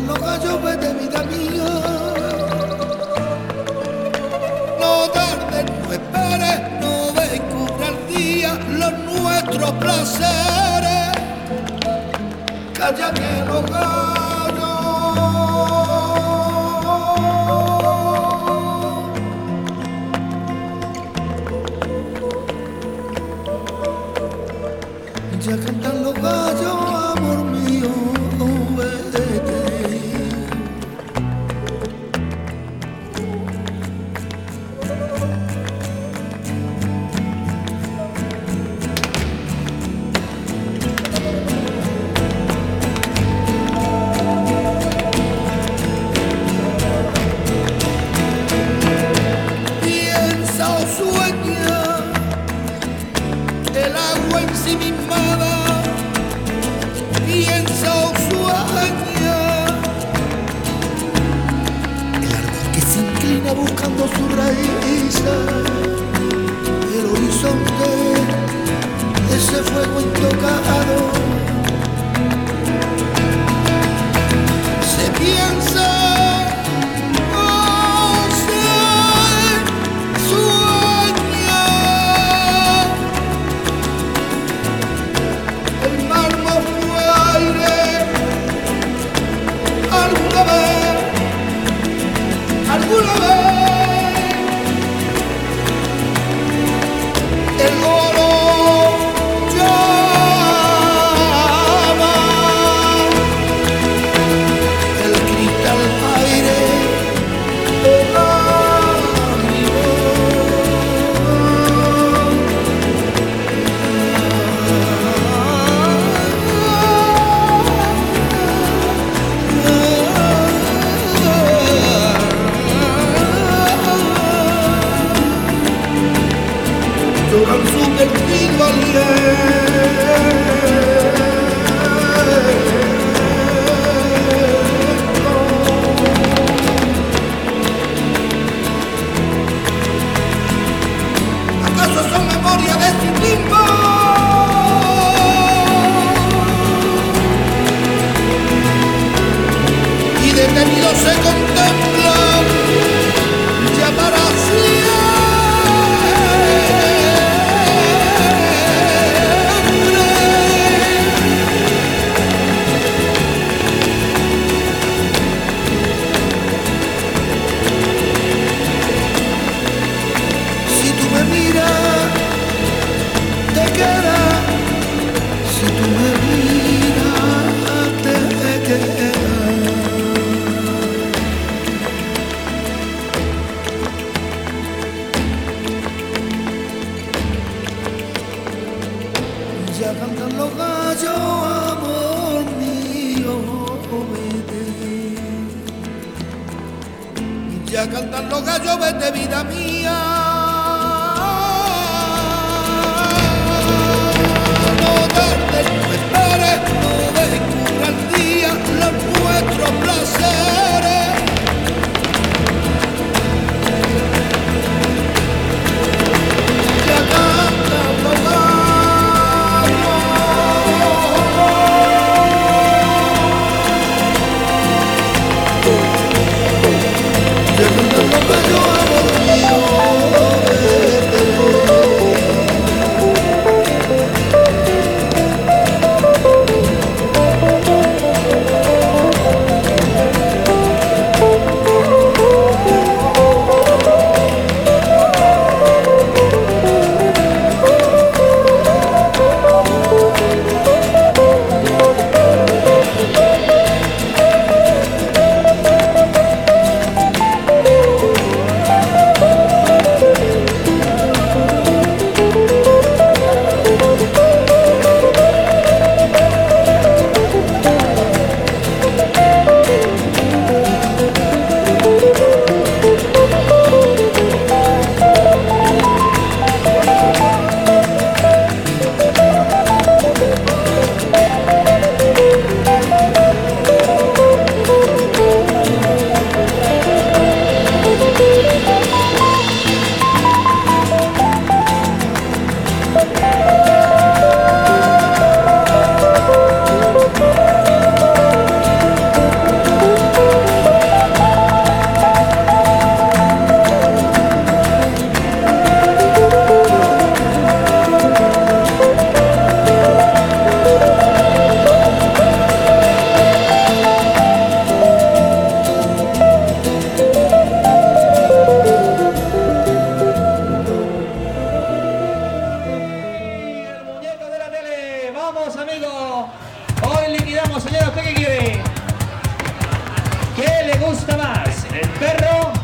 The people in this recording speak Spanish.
los gallos, vete vida mía. No tardes, no esperes, no descubra el día los nuestros placeres. Calla que los gallos ya cantan los gallos, amor mío, vete. Piensa o sueña el agua ensimismada, piensa o sueña el árbol que se inclina buscando su raíz, el horizonte, ese fuego intocado. Se piensa o se sueña el mármol fue aire alguna vez, alguna vez. El oro llama, el cristal aire, el lloran su vestido ¿acaso son memoria de sí mismo? Y detenidos se contemplan ya para si tú me miras, te queda. Si tú me miras, te queda. Ya cantan los gallos, amor mío, vete. Ya cantan los gallos, vete vida mía. No tardes, no esperes, no descubra el día los nuestros placeres. Ya cantan los gallos, ya cantan los gallos, amor mío. Vamos, amigo. Hoy liquidamos, señora. ¿Usted qué quiere? ¿Qué le gusta más? ¿El perro